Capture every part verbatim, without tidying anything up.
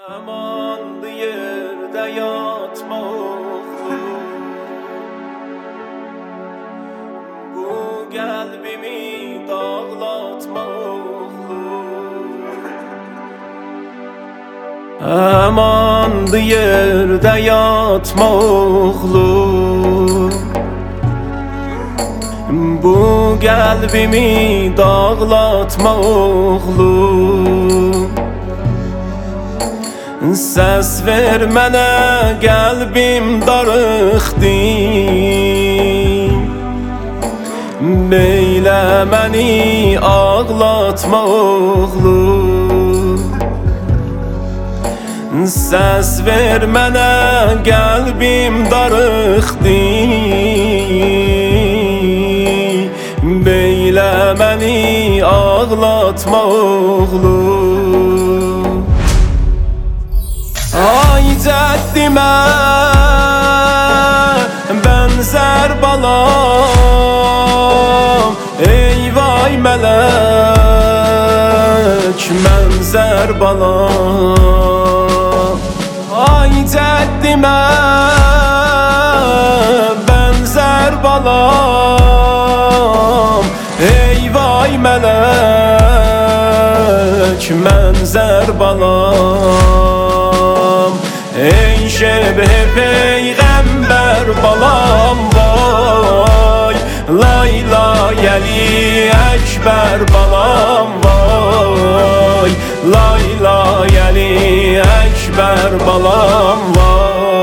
Aman yerde yatma oğlum, bu kalbimi dağlatma oğlum. Aman yerde yatma oğlum, bu kalbimi dağlatma oğlum. Səs ver mənə, qəlbim darıxdı, Beylə məni ağlatma oğlum. Səs ver mənə, qəlbim darıxdı, Beylə məni ağlatma oğlum. Ay cəddimə bənzər balam, ey vay mələk mənzər balam. Ay cəddimə bənzər balam, ey vay mələk mənzər balam. Ey şebh peyğəmbər balam vay, Layla-yəli əkbər balam vay, Layla-yəli əkbər balam vay.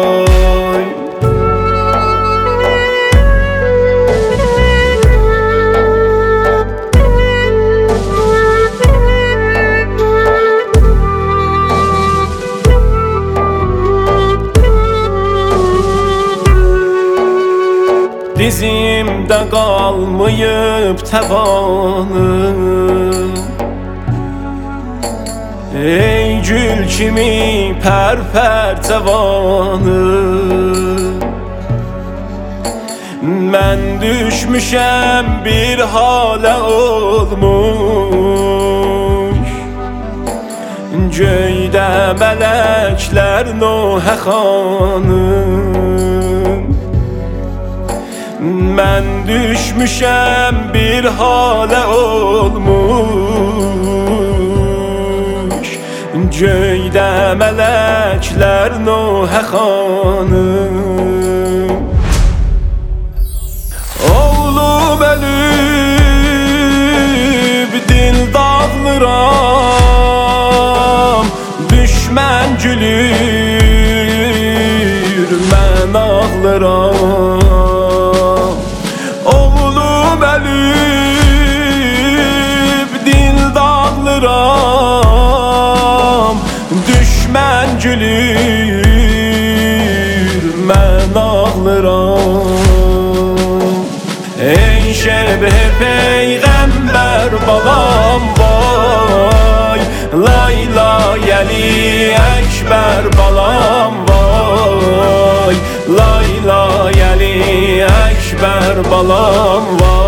Dizimdə qalmayıb təvanım, ey gül kimi pərpər cavanım. Mən düşmüşəm bir halə olmuş, göydə mələklər Nuhə xanım. Mən düşmüşəm bir halə olmuş, göydə mələklər Nuhə xanım. Oğlum ölüb dil dağlıram, düşmən gülür mən ağlıram. Oğlum ölüb dil dağlıram, düşmən gülür mən ağlıram. Ey şebh peyğəmbər balam vay, Layla-yəli əkbər balam vay, Layla-yəli əkbər balam vay.